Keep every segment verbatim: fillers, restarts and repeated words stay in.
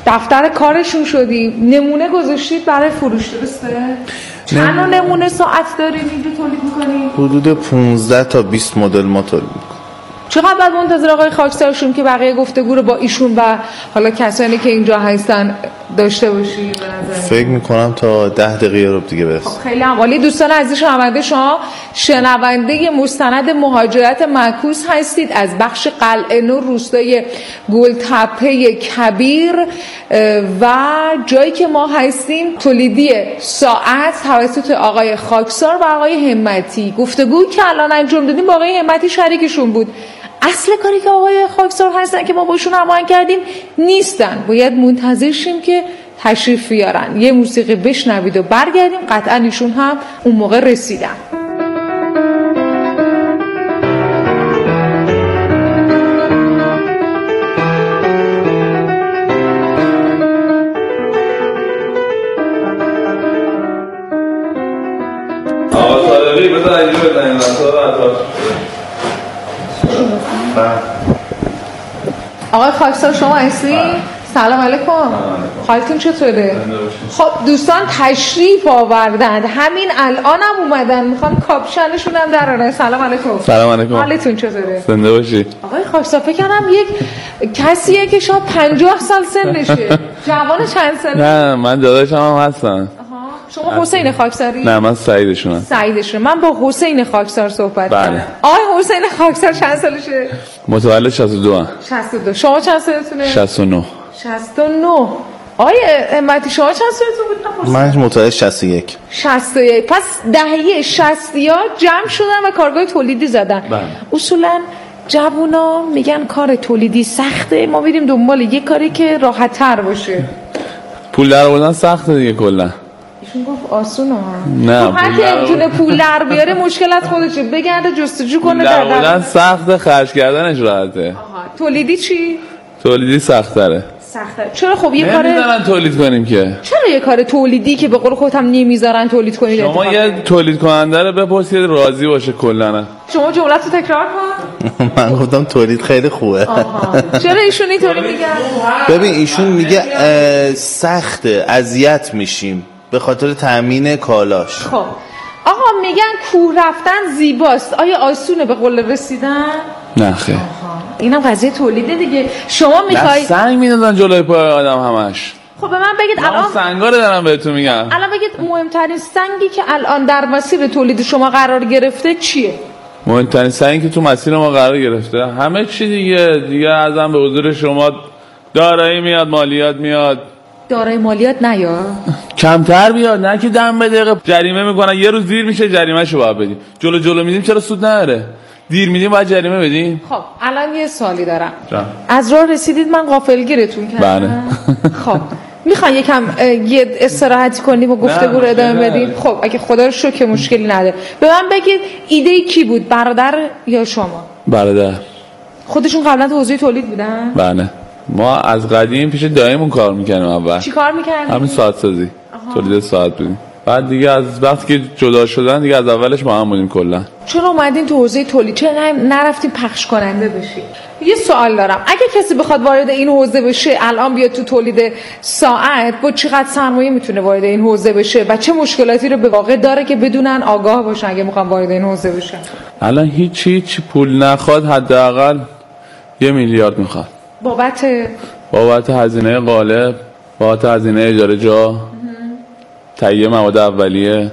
دفتر کارشون شدیم، نمونه گذاشتید برای فروش، درسته؟ چند نوع نمونه ساعت دارین اینجا تولید میکنین؟ حدود پانزده تا بیست مدل ما تولید میکنیم. چقدر بعد منتظر آقای خاکسار شدیم که بقیه گفتگو رو با ایشون و حالا کسانی که اینجا هستن داشته باشید؟ فکر میکنم تا ده دقیقه رو دیگه برسیم. خب خیلی عالی. دوستان عزیز شنونده، شما شنونده مستند مهاجرت معکوس هستید از بخش قلعه نور روستای گلتپه کبیر و جایی که ما هستیم تولیدی ساعت توسط آقای خاکسار و آقای همتی. گفتگو که الان انجام دادیم با آقای همتی شریکشون بود. اصل کاری که آقای خاکسار هستن که ما باشون هماهنگ کردیم نیستن، باید منتظر شیم که تشریف بیارن، یه موسیقی بشنوید و برگردیم. قطعا ایشون هم اون موقع رسیدن. آقا صادقی بذار اینجا بزنیم آقای خاکسار شما هستی؟ سلام علیکم. حالتون چطوره؟ خب دوستان تشریف آوردند، همین الان هم اومدن، میخوام کاپشنشون هم درارن. سلام علیکم. سلام علیکم. حالتون چطوره؟ زنده باشی. آقای خاکسار فکر کنم یک کسیه که شاید پنجاه سال سنشه. جوان چند سال؟ نه من داداشم هم هستم. شما حسین خاکساری؟ نه من سعیدشونم. سعیدشون. من با حسین خاکسار صحبت بله. کنم. آقای حسین خاکسار چند سالشه؟ متولد شصت و دو ام. شصت و دو. شما چند سالتونه؟ شصت و نه. شصت و نه. آقای همتی شما چند سالتون بود؟ من متولد شصت و یک. شصت و یک. پس دهه شصتیا جمع شدن و کارگاه تولیدی زدن. بله. اصولا جوونا میگن کار تولیدی سخته، ما میریم دنبال یه کاری که راحت تر باشه. پول در آوردن سخته دیگه کلا. ایشون گفت آسونه ها. نه هر کی میتونه پول در بیاره مشکل از خودشه، بگرده جستجو کنه در در سخت، خرج کردنش راحته. آها. تولیدی چی؟ تولیدی سخت تره. سخته. چرا خب یه کار نمیذارن تولید کنیم که. چرا یه کار تولیدی که به قول خودت هم نمیذارن تولید کنید؟ شما یه تولید کننده رو بپرسید راضی باشه کلا. شما جمله‌تو تکرار کن. من گفتم تولید خیلی خوبه. چرا ایشون اینطوری میگن؟ ببین ایشون میگه سخته، اذیت میشیم به خاطر تامین کالاش. خب آقا میگن کوه رفتن زیباست، آیا آسونه به قول رسیدن؟ نه خیر. اینم قضیه تولیده دیگه. شما میخوای سنگ میندازن جلوی پای آدم همش. خب به من بگید الان سنگا رو دارم بهتون میگم. الان بگید مهمترین سنگی که الان در مسیر تولید شما قرار گرفته چیه؟ مهمترین سنگی که تو مسیر ما قرار گرفته همه چی دیگه دیگه ازم به حضور شما دارایی میاد، مالیات میاد. دارایی مالیات نیاد؟ کمتر بیاد، نه که دم به دقیقه جریمه میکنن، یه روز دیر میشه جریمه‌شو باید بدیم. جلو جلو میدیم چرا سود نداره؟ دیر میدیم باید جریمه بدیم. خب الان یه سوالی دارم. جان. از راه رسیدید من غافلگیرتون کردم. بله. خب میخوان یکم یه استراحتی کنیم و گفتگو رو ادامه بدیم؟ خب اگه خدا رو شکر مشکلی نداره. به من بگید ایده کی بود، برادر یا شما؟ برادر. خودشون قبلا تو حوزه تولید بودن؟ بله. ما از قدیم پیش دایمون کار میکنیم. اول چی کار میکردیم؟ همین ساعت سازی. تولید ساعت بودیم. بعد دیگه از وقتی که جدا شدن دیگه از اولش با هم بودیم کلا. چرا اومدین تو حوزه تولید؟ چرا نرفتین پخش کننده بشین؟ یه سوال دارم، اگه کسی بخواد وارد این حوزه بشه الان بیاد تو تولید ساعت، با چقدر سرمایه میتونه وارد این حوزه بشه و چه مشکلاتی رو به واقع داره که بدونن آگاه باشن اگه میخوان وارد این حوزه بشن؟ الان هیچ هیچ پول نخواد، حداقل یه میلیارد میخواد. بابت بابت هزینه قالب، بابت هزینه اجاره جا، تهیه مواد اولیه،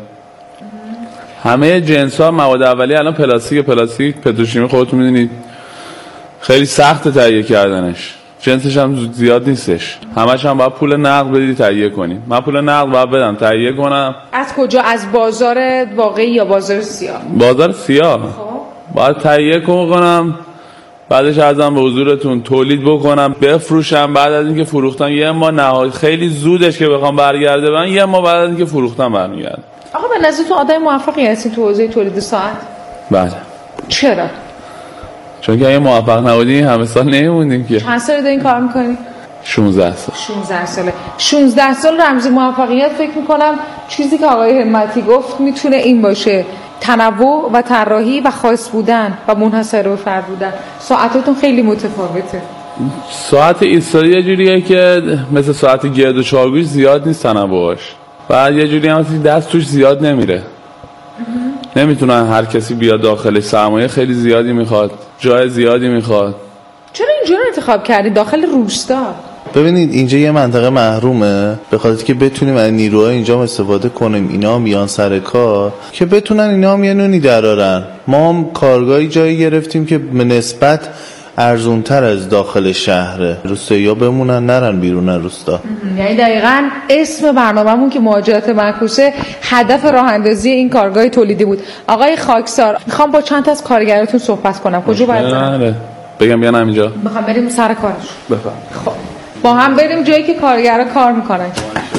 همه جنس ها مواد اولیه. الان پلاستیک پلاستیک پتروشیمی خودتون میدونید خیلی سخت تهیه کردنش، جنسش هم زیاد نیستش، همش هم باید پول نقد بدی تهیه کنی. من پول نقد باید بدم تهیه کنم. از کجا؟ از بازار واقعی یا بازار سیاه؟ بازار سیاه. باید تهیه کنم، بعدش ازم به حضورتون تولید بکنم بفروشم. بعد از اینکه فروختم یه ما نهایت خیلی زودش که بخوام برگرده من یه ما بعد از اینکه فروختم برمیگرده. آقا به نظرتون آدم موفقی هستین تو حوزه تولید ساعت؟ بله. چرا؟ چون که اگه موفق نبودیم همه سال نمیموندیم که. چند سال دارین کار میکنی؟ شانزده سال. شانزده ساله. شانزده سال رمز موفقیت فکر میکنم چیزی که آقای همتی گفت میتونه این باشه: تنوع و طراحی و خاص بودن و منحصر به فرد بودن. ساعتاتون خیلی متفاوته. ساعت ایستادی یه جوریه که مثل ساعت گرد و چارگوش زیاد نیست تنوعش و یه جوری هم دست توش زیاد نمیره، نمیتونن هر کسی بیاد داخلش، سرمایه خیلی زیادی میخواد، جای زیادی میخواد. چرا اینجا رو انتخاب کردی داخل روستا؟ ببینید اینجا یه منطقه محرومه، به خاطر که بتونیم از نیروهای اینجا استفاده کنیم، اینا هم بیان سر کار که بتونن اینا هم یه نونی درارن. ما هم کارگاهی جایی گرفتیم که به نسبت ارزونتر از داخل شهره، روستایی‌ها بمونن نرن بیرون روستا. یعنی دقیقاً اسم برنامه‌مون که مهاجرت معکوسه هدف راه اندازی این کارگاه تولیدی بود. آقای خاکسار، میخوام با چند تا از کارگراتون صحبت کنم. کجا باید برم؟ بگم بیان همینجا؟ میخوام بریم سر کارش. بفهم. خب با هم بریم جایی که کارگرها کار میکنن.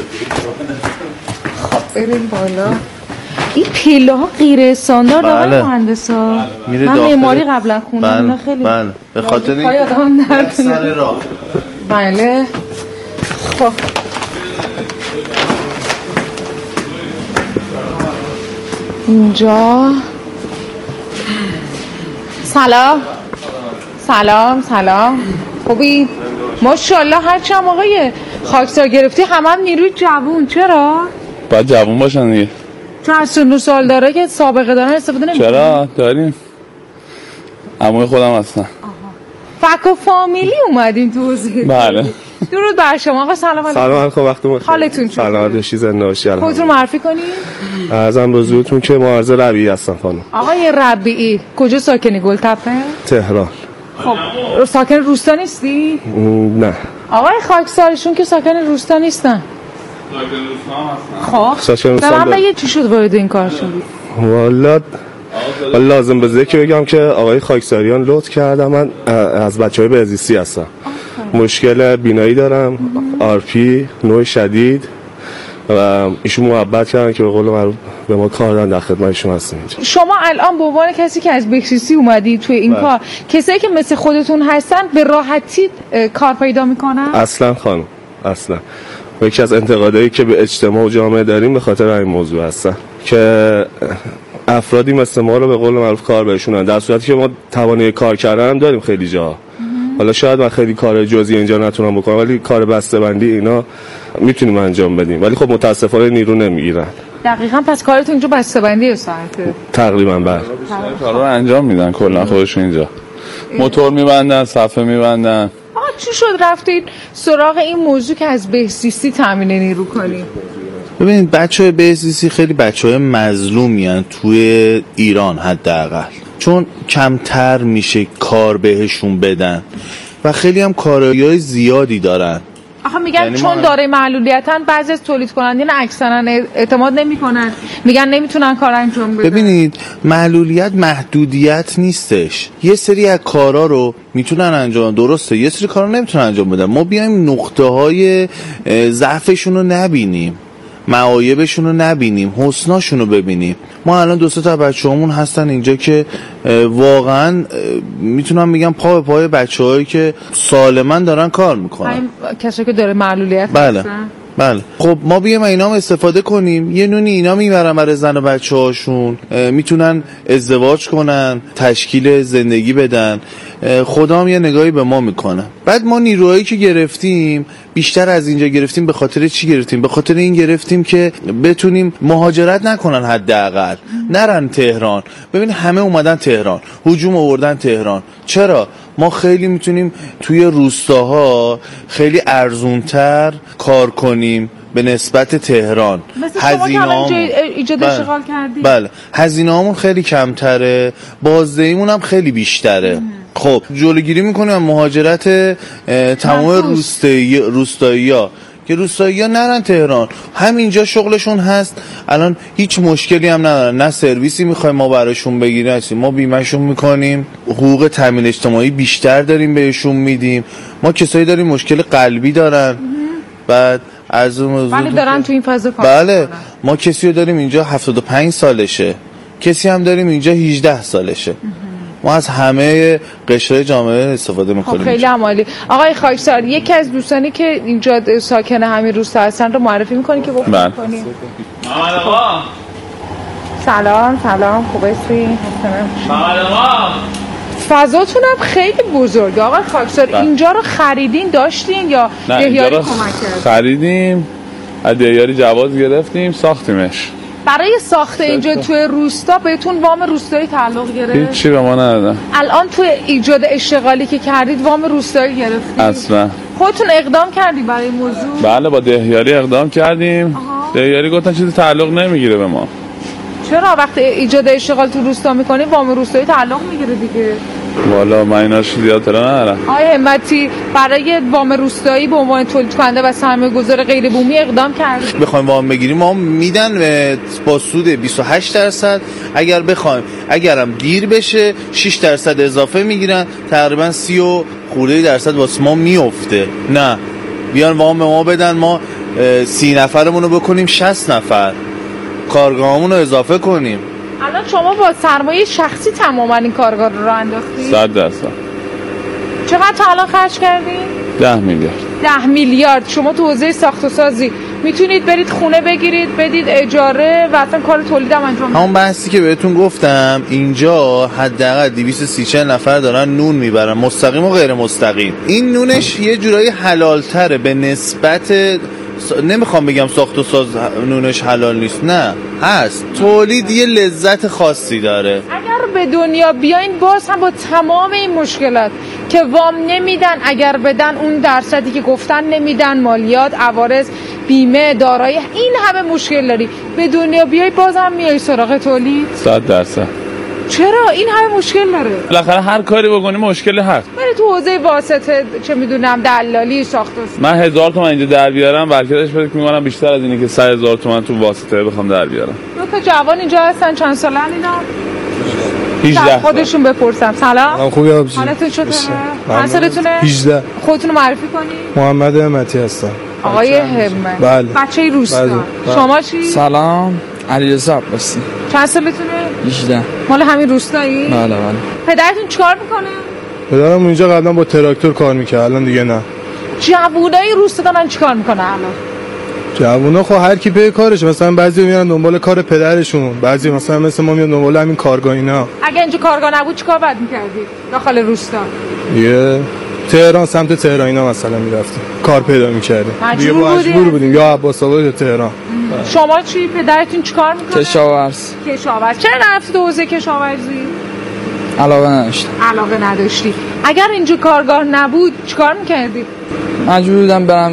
خب بریم بالا. این پیله ها غیر استاندارد آقای بله. مهندسا. من داخل... معماری قبلا خوندم. بله. خیلی بله. به خاطر این سر راه. بله. خب اینجا سلام سلام سلام خوبی؟ ماشاءالله هرچی هم آقای خاکسار گرفتی همه هم نیروی جوون. چرا؟ باید جوون باشن دیگه. چون از سن و سال داره که سابقه دارن استفاده نمی‌کنن. چرا؟ داریم. عموی خودم هستن. فک و فامیلی اومدین تو حوزه. بله. درود بر شما آقا. سلام علیکم. سلام علیکم، وقتتون بخیر. حالتون چطوره؟ سلامت باشید، زنده باشید. خودتون معرفی کنید. ارزم به حضورتون که معارض ربیعی هستم خانم. آقای ربیعی کجا ساکنی؟ گلتپه؟ تهران. خب ساکن روستا نیستی؟ نه. آقای خاکسارشون که ساکن روستا نیستن. خب ساکن روستا. من بگید چی شد وارد این کار شدید؟ والا لازم به ذکر بگم که آقای خاکساریان لطف کردن. من از بچهای بهزیستی هستم. مشکل بینایی دارم، آرپی نوع شدید و ایشون محبت کردن که به قول معروف به ما کار دادن، در خدمتشون هستیم. شما الان به عنوان کسی که از بهزیستی اومدی توی این بله. کار، کسایی که مثل خودتون هستن به راحتی کار پیدا میکنن؟ اصلا خانم، اصلا. یکی از انتقادایی که به اجتماع و جامعه داریم به خاطر این موضوع هستن که افرادی مثل ما رو به قول معروف کار بهشونن، در صورتی که ما توانایی کار کردن داریم خیلی جا. حالا شاید من خیلی کار جزئی اینجا نتونم بکنم، ولی کار بسته‌بندی اینا میتونیم انجام بدیم، ولی خب متاسفانه نیرو نمیگیرن. دقیقاً. پس کارتون اینجا بسته‌بندی ساعته تقریبا. بله. کارا رو انجام میدن کلا خودشون اینجا. موتور میبندن، صفحه میبندن. آقا چی شد رفتید سراغ این موضوع که از بهزیستی تامین نیرو کنید؟ ببینید بچه‌های بهزیستی خیلی بچه‌های مظلومی هستن توی ایران حداقل، چون کمتر میشه کار بهشون بدن و خیلی هم کارایی زیادی دارن. آخه میگن یعنی چون ما... داره معلولیتن بعضی از تولید کنندگان اکثرا اعتماد نمیکنن، میگن نمیتونن کار انجام بدن. ببینید معلولیت محدودیت نیستش، یه سری از کارا رو میتونن انجام، درسته یه سری کارا نمیتونن انجام بدن. ما بیایم نقطه های ضعفشون رو نبینیم، معایبشون رو نبینیم، حسناشون رو ببینیم. ما الان دو سه تا بچه‌هامون هستن اینجا که واقعا میتونم بگم پا به پای بچه‌هایی که سالماً دارن کار میکنن، کسایی که داره معلولیت بله هستن. بله. خب ما بیایم اینا هم استفاده کنیم، یه نونی اینا میبرن برای زن و بچه هاشون، میتونن ازدواج کنن، تشکیل زندگی بدن، خدا هم یه نگاهی به ما میکنه. بعد ما نیروهایی که گرفتیم بیشتر از اینجا گرفتیم. به خاطر چی گرفتیم؟ به خاطر این گرفتیم که بتونیم مهاجرت نکنن، حداقل نرن تهران. ببین همه اومدن تهران، هجوم آوردن تهران. چرا؟ ما خیلی میتونیم توی روستاها خیلی ارزونتر کار کنیم به نسبت تهران. هزینه‌هامون ایجاد اشغال کردیم. بله هزینه‌هامون خیلی کمتره، بازدهیمون هم خیلی بیشتره. ام. خب جلوگیری میکنیم از مهاجرت تمام روستایی روستایی‌ها که روستایی‌ها نرن تهران، همینجا شغلشون هست. الان هیچ مشکلی هم ندارن، نه سرویسی میخوایم ما براشون بگیریم، هستیم ما بیمهشون میکنیم، حقوق تامین اجتماعی بیشتر داریم بهشون میدیم. ما کسایی داریم مشکل قلبی دارن، بعد از اون ولی دارن تو این فضا کار بله میکنن. ما کسی رو داریم اینجا هفتاد و پنج سالشه، کسی هم داریم اینجا هجده سالشه. ما از همه قشر جامعه استفاده میکنیم. خیلی عالی. آقای خاکسار، یکی از دوستانی که اینجا ساکن همین روستا هستن رو معرفی میکنی که گفتم کنیم؟ سلام سلام. سلام خوب هستی؟ سلام. فضاتون هم خیلی بزرگه آقای خاکسار. اینجا رو خریدین داشتین یا دهیاری کمک کرد؟ خریدیم، از دهیاری جواز گرفتیم، ساختیمش. برای ساخت اینجا توی روستا بهتون وام روستایی تعلق گرفت؟ هیچی به ما ندادن. الان توی ایجاد اشتغالی که کردید وام روستایی گرفتید؟ اصلا. خودتون اقدام کردی برای این موضوع؟ بله با دهیاری اقدام کردیم. آها. دهیاری گفتن چیزی تعلق نمیگیره به ما. چرا وقتی ایجاد اشتغال تو روستا میکنی وام روستایی تعلق میگیره دیگه؟ والا من ایناش زیاد اطلاع ندارم. آقای همتی برای وام روستایی به عنوان تولید کننده و سرمایه‌گذار غیر بومی اقدام کرد؟ بخوایم وام بگیریم ما میدن با سود بیست و هشت درصد، اگر بخوایم اگرم دیر بشه شش درصد اضافه میگیرن، تقریبا سی و خورده درصد واسه ما میفته. نه بیان وام به ما بدن، ما سی نفرمون رو بکنیم شصت نفر، کارگاهمون رو اضافه کنیم. الان شما با سرمایه شخصی تماما این کارگاه رو راه انداختید؟ صد درصد. چقدر تا الان خرج کردین؟ ده میلیارد. ده میلیارد. شما تو حوزه ساخت و سازی میتونید برید خونه بگیرید بدید اجاره و اصلا کار تولید هم انجام بدید. همون بحثی که بهتون گفتم اینجا حداقل دویست و سی چهل نفر دارن نون میبرن، مستقیم و غیر مستقیم. این نونش یه جورایی حلال تره به نسبت، نمیخوام بگم ساخت و ساز نونش حلال نیست، نه هست، تولید یه لذت خاصی داره. اگر به دنیا بیاین باز هم با تمام این مشکلات که وام نمیدن، اگر بدن اون درصدی که گفتن نمیدن، مالیات، عوارض، بیمه، دارایی، این همه مشکل داری، به دنیا بیای باز هم میای سراغ تولید؟ صد درصد. چرا این همه مشکل داره؟ بالاخره هر کاری بکنی مشکل هست. بری تو حوزه واسطه چه میدونم دلالی ساخت و ساز. من هزار تومن اینجا در بیارم برکتش فکر می‌کنم بیشتر از اینه که سه هزار تومن تو واسطه بخوام در بیارم. دو تا جوان اینجا هستن، چند سالن اینا؟ هجده. خودشون بپرسم. سلام. خوبی آبجی؟ حالتون چطوره؟ چند سالتونه؟ هجده. خودتون معرفی کنید. محمد همتی هستم. آقای همت. بله. بچه روستا. بله. شما چی؟ سلام. علیرضا عباسی. چند سالتونه؟ هجده. مال همین روستایی؟ بله بله. پدرتون چیکار میکنه؟ پدرم اونجا قبلا با تراکتور کار میکرد، الان دیگه نه. جوونای روستا دارن چیکار میکنه الان؟ جوونا خب هر کی به کارش، مثلا بعضی میرن دنبال کار پدرشون، بعضی مثلا مثل ما میان دنبال همین کارگاه اینا. اگه اینجا کارگاه نبود چیکار باید میکردید داخل روستا؟ یه تهران، سمت تهران اینا مثلا میرفتیم کار پیدا میکردیم. دیگه مجبور بودیم یا عباس آباد یا تهران. شما چی؟ پدرتون چیکار میکنه؟ کشاورز. کشاورز. چرا نرفتید حوزه کشاورزی؟ علاقه نداشتم. علاقه نداشتی. اگر اینجا کارگاه نبود چیکار میکردی؟ مجبور بودم برم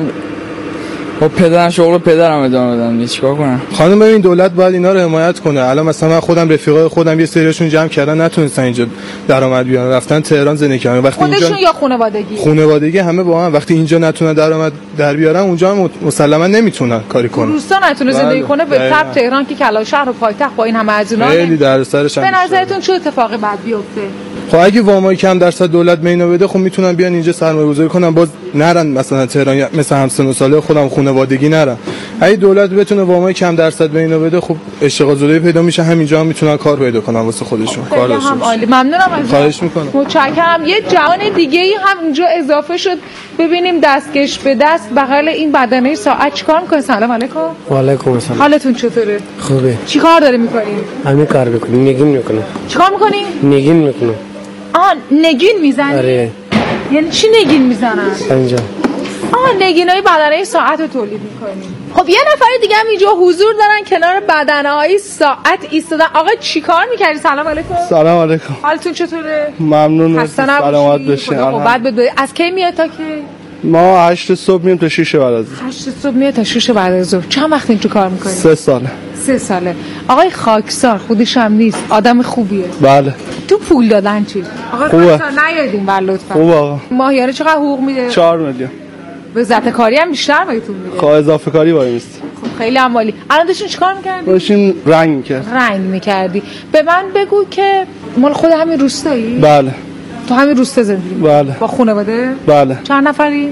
با پدرم شغل پدرم ادامه بدم. چیکار کنم؟ خانم ببین دولت باید اینا رو حمایت کنه. الان مثلا من خودم رفیقای خودم یه سریاشون جمع کردن نتونستن اینجا درآمد بیارن، رفتن تهران زندگی کردن. وقتی خودشون اینجا یا خانوادگی؟ خانوادگی همه با هم. وقتی اینجا نتونن درآمد در بیارن اونجا هم مسلما نمیتونن کاری کنن. روستا نتونه زندگی کنه به طب تهران که کلان شهر و پایتخت با این همه هزینه‌ها خیلی دردسرش. به نظرتون چه اتفاقی بعد بیفته؟ خب اگه وامای کم درصد دولت به اینا بده خب میتونن بیان اینجا سرمایه‌گذاری کنن، باز نرن مثلا تهران مثل همسن و ساله خودم خانوادگی نرن. اگه دولت بتونه وامای کم درصد به اینا بده خب اشتغال زایی پیدا میشه، همینجا هم میتونن کار پیدا کنن واسه خودشون. کار داشته هم عالی. ممنونم از خواهش میکنم. متشکرم. یه جوان دیگه ای هم اینجا اضافه شد، ببینیم دستکش به دست بغل این بدنه ساعت چیکار میکنه. سلام علیکم. و علیکم السلام. حالتون چطوره؟ خوبه. چیکار داری میکنین؟ همین کار میکنیم، نگین میکنم. چیکار میکنین؟ نگین میکنم. آه نگین میزنی؟ آره. یعنی چی نگین میزنن؟ اینجا آه نگینای بدنه ساعت رو تولید میکنیم. خب یه نفر دیگه هم اینجا حضور دارن کنار بدنه های ساعت ایستادن. آقا چیکار میکردی؟ سلام علیکم. سلام علیکم. حالتون چطوره؟ ممنون. سلامت باشین. بعد بدوی از کی میاد تا کی؟ ما هشت صبح میام تا شش بعد از ظهر. هشت صبح میاد تا شش بعد از ظهر. چند وقت اینجا کار میکنی؟ سه ساله. سه ساله. آقای خاکسار خودش هم نیست، آدم خوبیه. بله. تو پول دادن چی؟ آقا خاکسار نیادین بر لطفا. خوبه آقا. ماهیانه چقدر حقوق میده؟ چهار میلیون. وزارت کاری هم بیشتر بهتون میده. خب اضافه کاری وای میست. خب خیلی عالی. الان داشتین چیکار می‌کردی؟ داشتیم رنگ می‌کرد. رنگ می‌کردی. به من بگو که مال خود همین روستایی؟ بله. تو همین روستا زندگی می‌کنی؟ بله. با خانواده؟ بله. چند نفری؟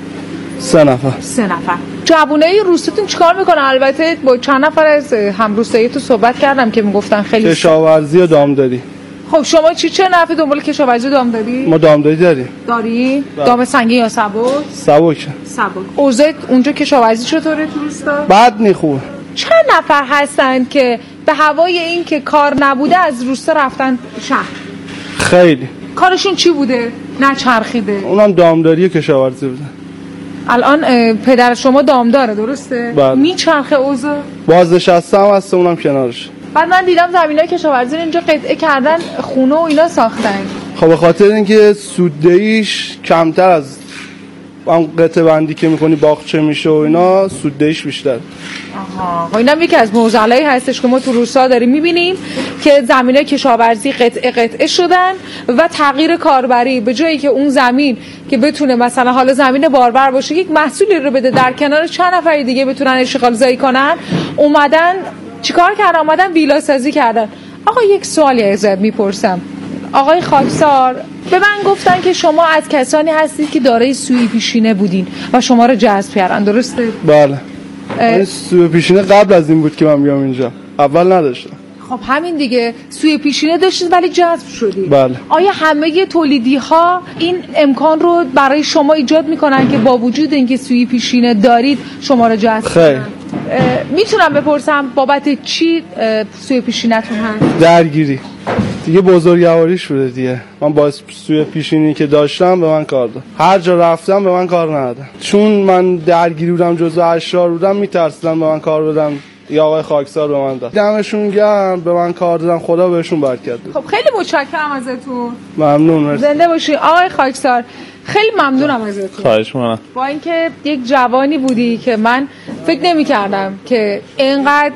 سه نفر. سه نفر. جوونای روستاتون چیکار میکنن؟ البته با چند نفر از هم روستایی تو صحبت کردم که میگفتن خیلی کشاورزی و دامداری. خب شما چی چه نفع دنبال کشاورزی و دامداری؟ ما دامداری داریم. داری؟ دام سنگین یا سبک؟ سبک. سبک. اوضاع اونجا کشاورزی چطوره تو روستا؟ بد نی خوبه. چند نفر هستن که به هوای این که کار نبوده از روستا رفتن شهر؟ خیلی. کارشون چی بوده؟ نچرخیده. اونم دامداری کشاورزی بوده. الان پدر شما دامداره درسته؟ بله. میچرخه اوضاع؟ بازنشسته هم هست، اونم کنارش. بعد من دیدم زمینای کشاورزی اینجا قطعه کردن، خونه و اینا ساختن. خب به خاطر اینکه سوددهیش کمتر از اون قطعه بندی که میکنی باغچه میشه و اینا، سوددهیش بیشتر. آها، و اینم یکی از معضلایی هستش که ما تو روستا داریم میبینیم که زمینای کشاورزی قطعه قطعه شدن و تغییر کاربری، به جایی که اون زمین که بتونه مثلا حالا زمین باربر باشه یک محصولی رو بده در کنار چند نفر دیگه بتونن اشغال زایی کنن، اومدن چیکار کردن؟ اومدن ویلا سازی کردن. آقا یک سوالی ازت میپرسم، آقای خاکسار، به من گفتن که شما از کسانی هستید که دارای سوی پیشینه بودین و شما رو جذب کردن، درسته؟ بله. این سوی پیشینه قبل از این بود که من بیام اینجا، اول نداشتم. خب همین دیگه، سوی پیشینه داشتید ولی جذب شدید. بله. آیا همه تولیدی ها این امکان رو برای شما ایجاد میکنن که با وجود اینکه سوی پیشینه دارید شما رو جذب کنن؟ میتونم بپرسم بابت چی سوی پیشینتون هست؟ درگیری دیگه، بزرگواری شده دیگه. من با سوی پیشینی که داشتم به من کار داد، هر جا رفتم به من کار ندادن، چون من درگیری بودم، جزو اشرار بودم، میترسیدم به من کار بدم. یا آقای خاکسار به من داد، دمشون گرم، به من کار دادن، خدا بهشون برکت بده. خب خیلی متشکرم ازتون. ممنون، مرسی. زنده باشی آقای خاکسار، خیلی ممنونم ازتون. خواهش می‌کنم. با اینکه یک جوانی بودی که من فکر نمی‌کردم که اینقدر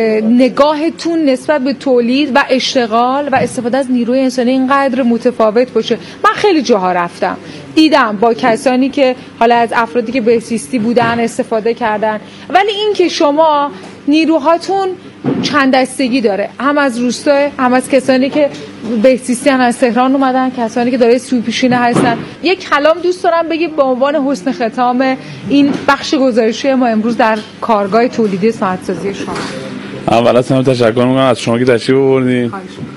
نگاهتون نسبت به تولید و اشتغال و استفاده از نیروی انسانی اینقدر متفاوت باشه. من خیلی جاها رفتم، دیدم با کسانی که حالا از افرادی که بهزیستی بودن استفاده کردن، ولی این که شما نیروهاتون چند دستگی داره، هم از روستا، هم از کسانی که بهزیستی هم از تهران اومدن، کسانی که دارای سوی پیشینه هستن. یک کلام دوست دارم بگید به عنوان حسن ختام این بخش گزارشی ما امروز در کارگاه تولیدی صنعت‌سازی شما. اول از همه تشکر میکنم از شما که تشریف آوردین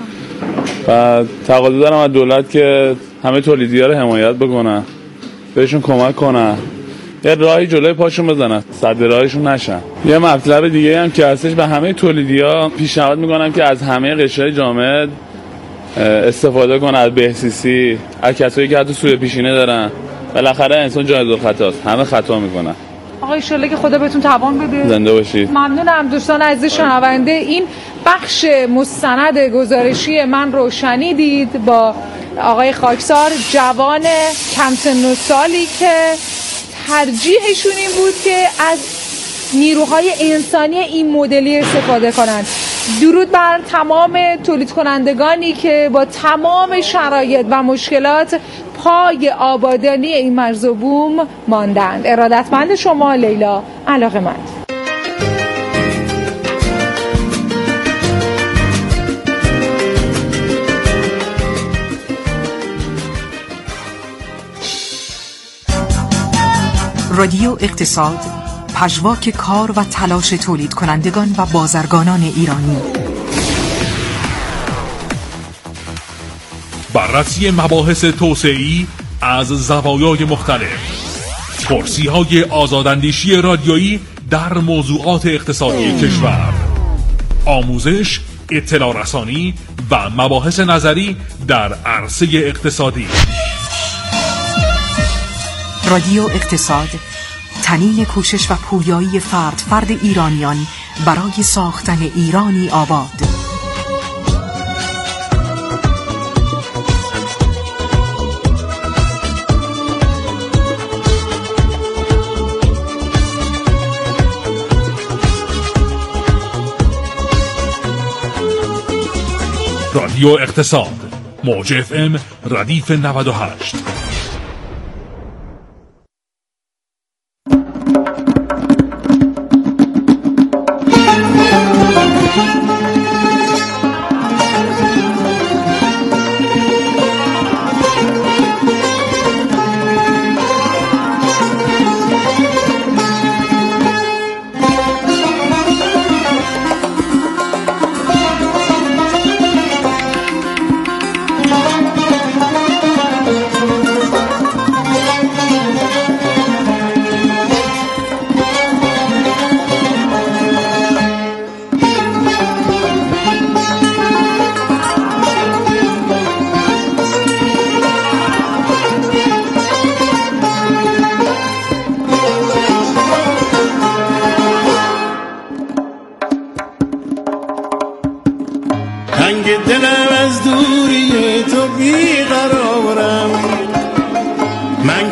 و تقاضا دارم از دولت که همه تولیدی‌ها رو حمایت بکنن، بهشون کمک کنن، یه راهی جلوی پاشون بزنن، صد راهشون نشن. یه مطلب دیگه هم که هستش، به همه تولیدی‌ها پیشنهاد میکنم که از همه قشرهای جامعه استفاده کنن، از بهزیستی، از کسایی که حتی سوء پیشینه دارن. بالاخره انسان جایز الخطاست، همه خطا میکنن. آقا ان شاءالله که خدا بهتون توان بده. زنده باشید. ممنونم دوستان عزیز شنونده. این بخش مستند گزارشی من رو شنیدید با آقای خاکسار، جوان کم سن و سالی که ترجیحشون این بود که از نیروهای انسانی این مدلی استفاده کنند. درود بر تمام تولید کنندگانی که با تمام شرایط و مشکلات پای آبادانی این مرز و بوم ماندند. ارادتمند شما، لیلا علاقه‌مند. رادیو اقتصاد، پژواک کار و تلاش تولید کنندگان و بازرگانان ایرانی. بررسی مباحث توسعه‌ای از زوایای مختلف، پرسی‌های آزاداندیشی رادیویی در موضوعات اقتصادی کشور، آموزش، اطلاع رسانی و مباحث نظری در عرصه اقتصادی. رادیو اقتصاد، تنین کوشش و پویایی فرد فرد ایرانیان برای ساختن ایرانی آباد. رادیو اقتصاد، موج اف ام ردیف نود و هشت.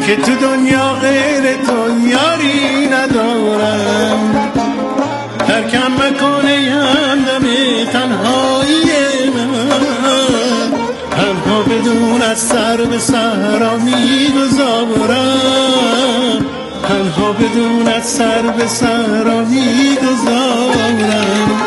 که تو دنیا غیر تو یاری ندارم. ترکم مکنه همدم تنهایی من، تنها بدون از سر به صحرا میگذارم، تنها بدون از سر به صحرا میگذارم.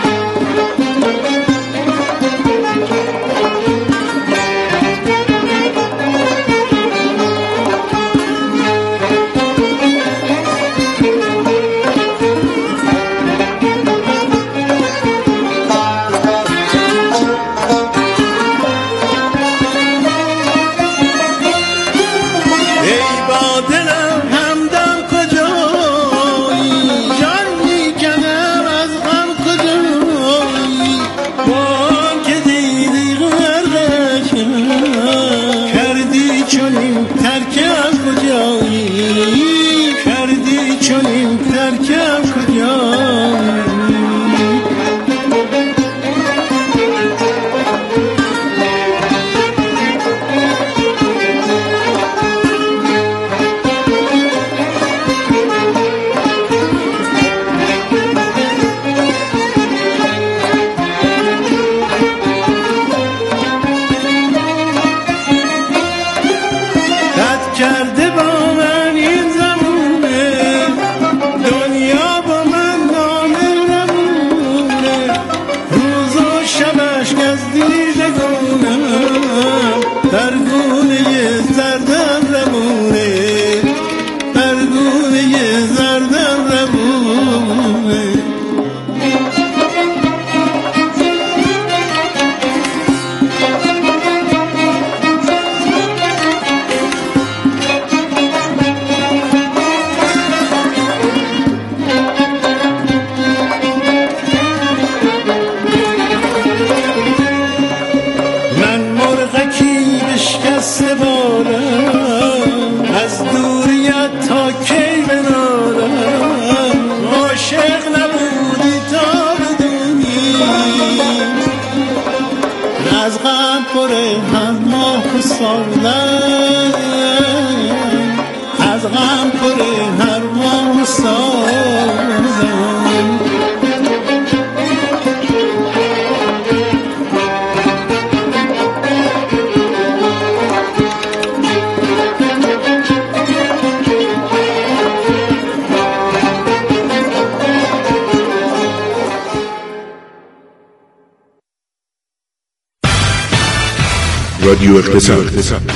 رادیو اقتصاد،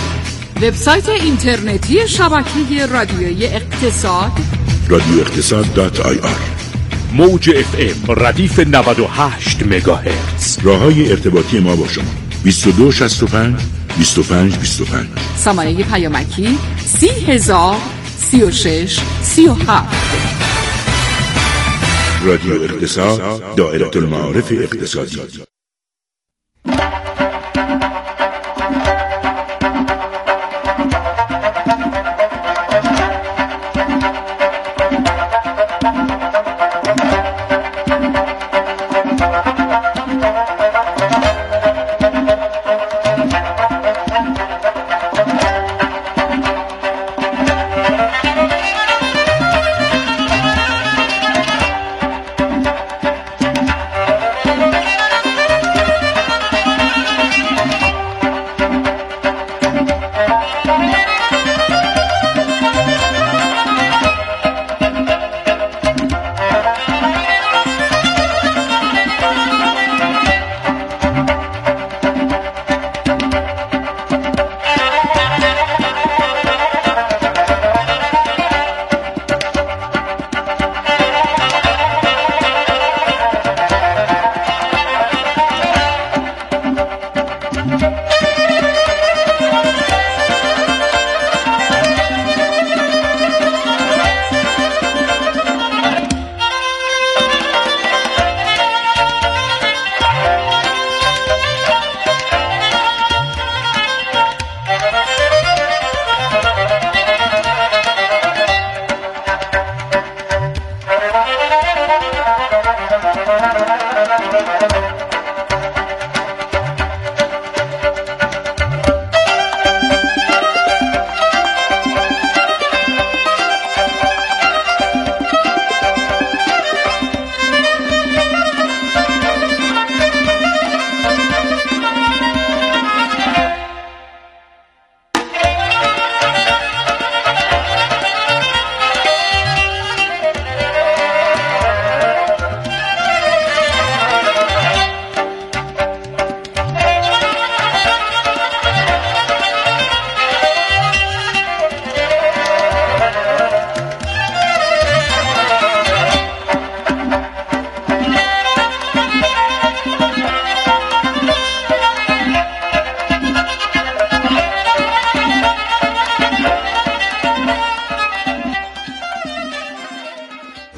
وبسایت اینترنتی شبکه رادیویی اقتصاد رادیو اقتصاد دات آی آر. موج اف ام ردیف نود و هشت مگاهرتز. راههای ارتباطی ما با شما بیست و دو شصت و پنج بیست و پنج بیست و پنج. سامانه پیامکی سی هزار سی و شش سی و هفت. رادیو اقتصاد، دائره المعارف اقتصادی.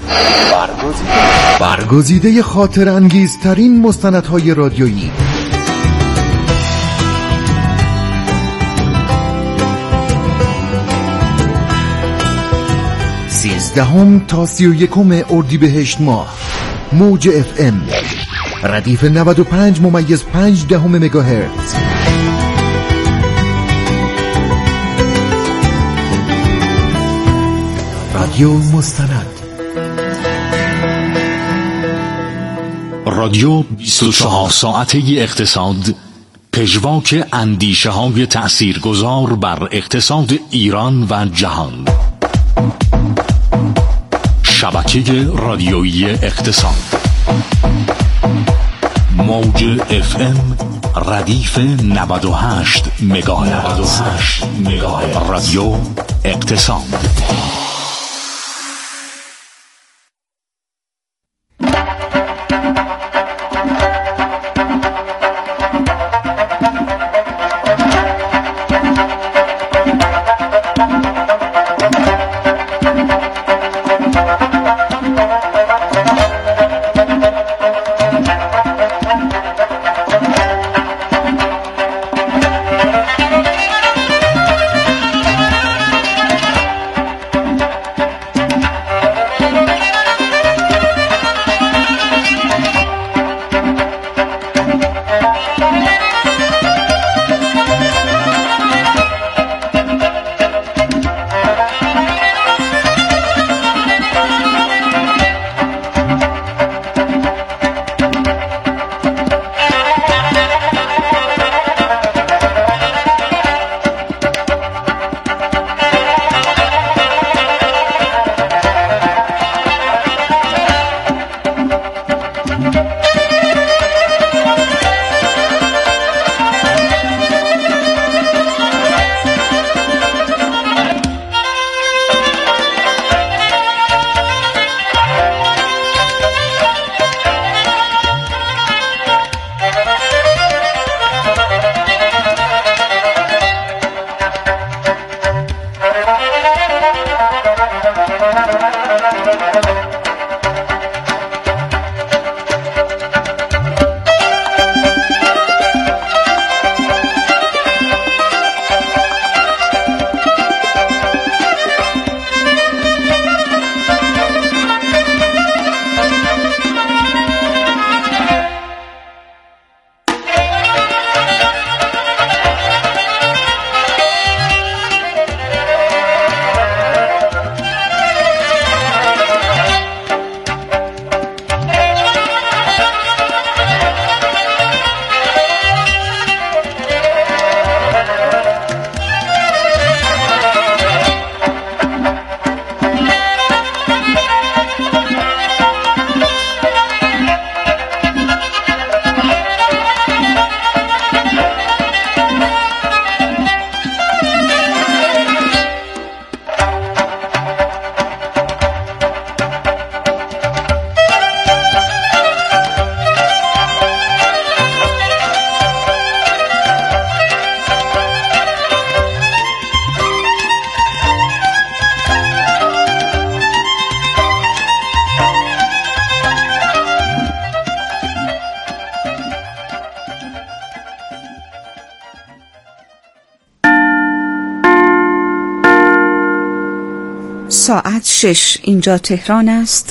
برگزیده خاطر انگیزترین مستندهای رادیویی، سیزدهم تا سی و یکم اردیبهشت ماه، موج اف ام ردیف نود و پنج ممیز پنج دهم مگاهرتز. رادیو مستند. رادیو بیست و چهار ساعته اقتصاد، پژواک اندیشه های تأثیرگذار بر اقتصاد ایران و جهان. شبکه رادیویی اقتصاد، موج اف ام ردیف نود و هشت مگاهرتز. رادیو اقتصاد. ساعت شش اینجا تهران است.